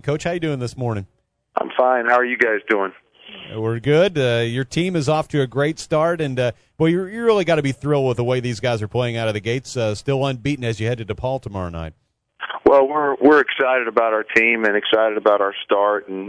Coach, how you doing this morning? I'm fine. How are you guys doing? We're good. Your team is off to a great start, and well, you really got to be thrilled with the way these guys are playing out of the gates. Still unbeaten as you head to DePaul tomorrow night. Well, we're excited about our team and excited about our start, and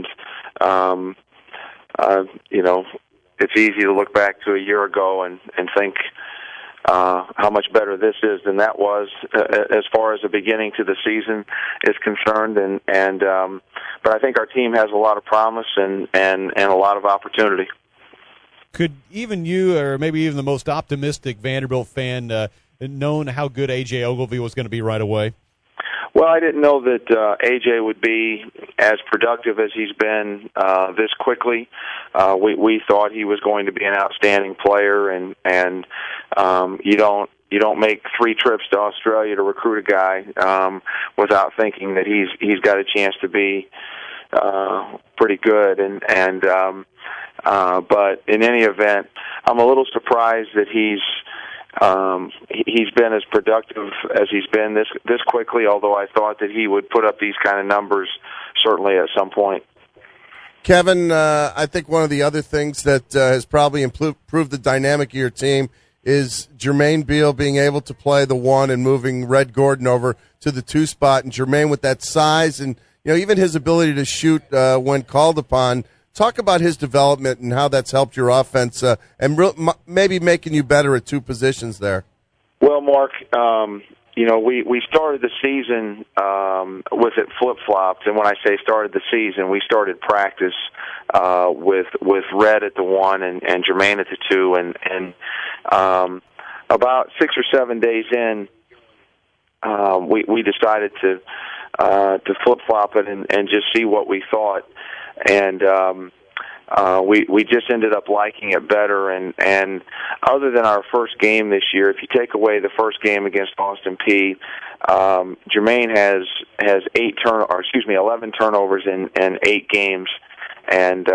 you know, it's easy to look back to a year ago and think how much better this is than that was as far as the beginning to the season is concerned, but I think our team has a lot of promise and a lot of opportunity. Could even you, or maybe even the most optimistic Vanderbilt fan, known how good A.J. Ogilvy was going to be right away? Well, I didn't know that A.J. would be as productive as he's been this quickly. We thought he was going to be an outstanding player, and you don't make 3 trips to Australia to recruit a guy without thinking that he's got a chance to be pretty good. But in any event, I'm a little surprised that he's been as productive as he's been this quickly, although I thought that he would put up these kind of numbers certainly at some point. Kevin, I think one of the other things that has probably improved the dynamic of your team is Jermaine Beal being able to play the 1 and moving Red Gordon over to the 2 spot, and Jermaine with that size and even his ability to shoot when called upon. Talk about his development and how that's helped your offense and maybe making you better at 2 positions there. Well, Mark, we started the season with it flip-flopped, and when I say started the season, we started practice with Red at the 1 and Jermaine at the 2, and about 6 or 7 days in, we decided to flip-flop it and just see what we thought. And we just ended up liking it better. And other than our first game this year, if you take away the first game against Austin Peay, Jermaine has 11 turnovers in 8 games, and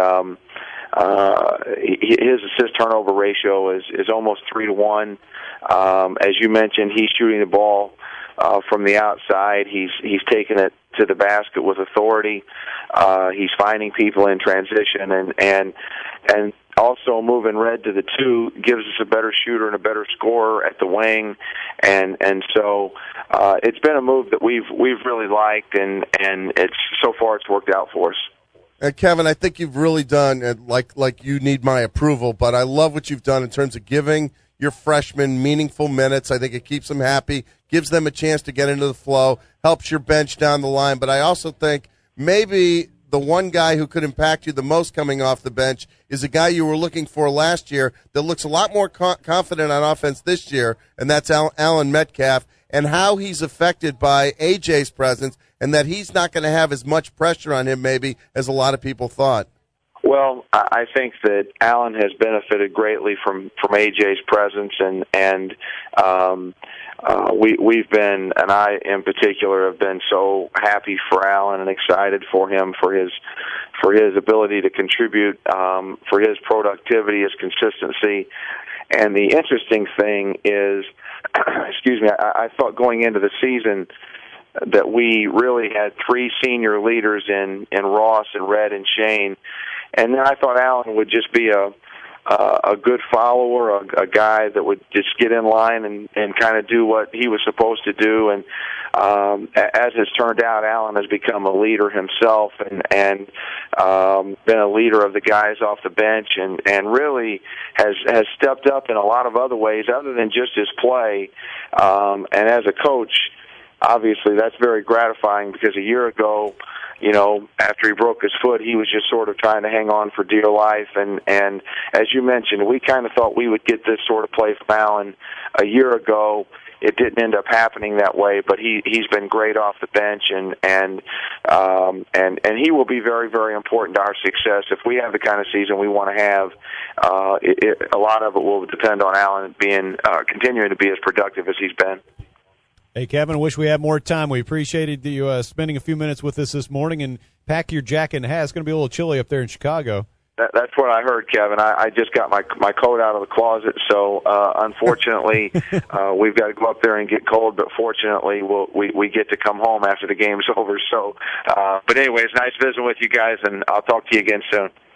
his assist turnover ratio is almost 3-to-1. As you mentioned, he's shooting the ball from the outside. He's taking it to the basket with authority. He's finding people in transition, and also moving Red to the 2 gives us a better shooter and a better scorer at the wing, and so it's been a move that we've really liked, and so far it's worked out for us. Kevin, I think you've really done like you need my approval, but I love what you've done in terms of giving your freshmen meaningful minutes. I think it keeps them happy, gives them a chance to get into the flow, helps your bench down the line. But I also think maybe the one guy who could impact you the most coming off the bench is a guy you were looking for last year that looks a lot more confident on offense this year, and that's Alan Metcalf, and how he's affected by AJ's presence and that he's not going to have as much pressure on him maybe as a lot of people thought. Well, I think that Alan has benefited greatly from AJ's presence, and we've been, and I in particular have been so happy for Alan and excited for him for his ability to contribute, for his productivity, his consistency. And the interesting thing is, excuse me, I thought going into the season that we really had 3 senior leaders in Ross and Red and Shane. And then I thought Alan would just be a good follower, a guy that would just get in line and kind of do what he was supposed to do. And as it's turned out, Alan has become a leader himself and been a leader of the guys off the bench and really has stepped up in a lot of other ways other than just his play. And as a coach, obviously that's very gratifying because a year ago, after he broke his foot, he was just sort of trying to hang on for dear life. And as you mentioned, we kind of thought we would get this sort of play from Alan a year ago. It didn't end up happening that way, but he's been great off the bench, and he will be very, very important to our success. If we have the kind of season we want to have, a lot of it will depend on Alan continuing to be as productive as he's been. Hey, Kevin, I wish we had more time. We appreciated you spending a few minutes with us this morning, and pack your jacket and hat. It's going to be a little chilly up there in Chicago. That's what I heard, Kevin. I just got my coat out of the closet, so unfortunately, we've got to go up there and get cold. But fortunately, we get to come home after the game's over. So, but anyway, it's nice visiting with you guys, and I'll talk to you again soon.